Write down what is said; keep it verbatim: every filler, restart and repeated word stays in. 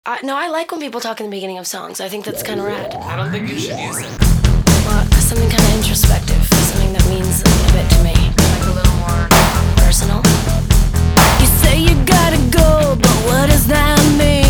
I, no, I like when people talk in the beginning of songs. I think that's kind of rad. I don't think you should use it. Well, something kind of introspective, something that means a little bit to me. Like a little more personal. You say you gotta go, but what does that mean?